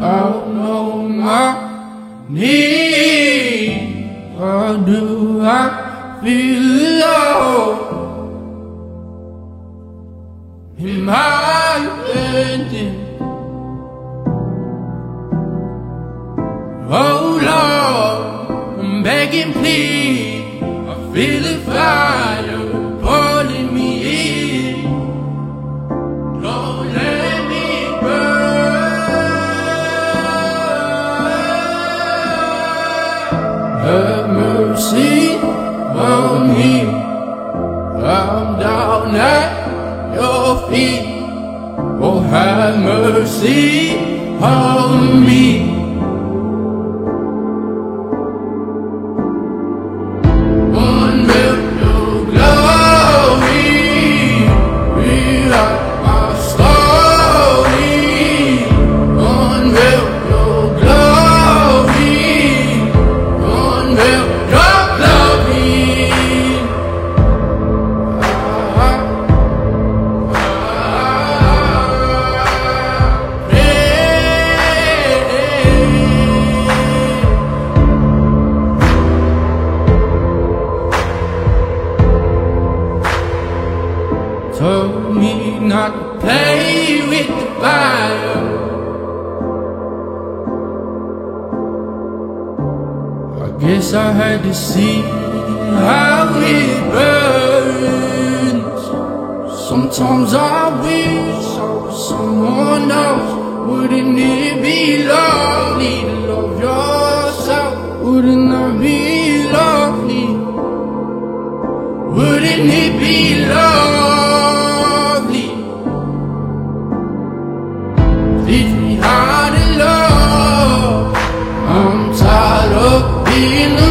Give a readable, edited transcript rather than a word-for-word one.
out on my knees. How do I feel alone? Am I repenting? Oh Lord, I'm begging please. I feel the fire pulling me in. Don't let me burn. Have mercy on me. I'm down at your feet. Oh, have mercy on me. Told me not to play with the fire. I guess I had to see how it burns. Sometimes I wish I was someone else. Wouldn't it be lovely to love yourself? Wouldn't that be lovely? Wouldn't it be lovely? Teach me how to love. I'm tired of being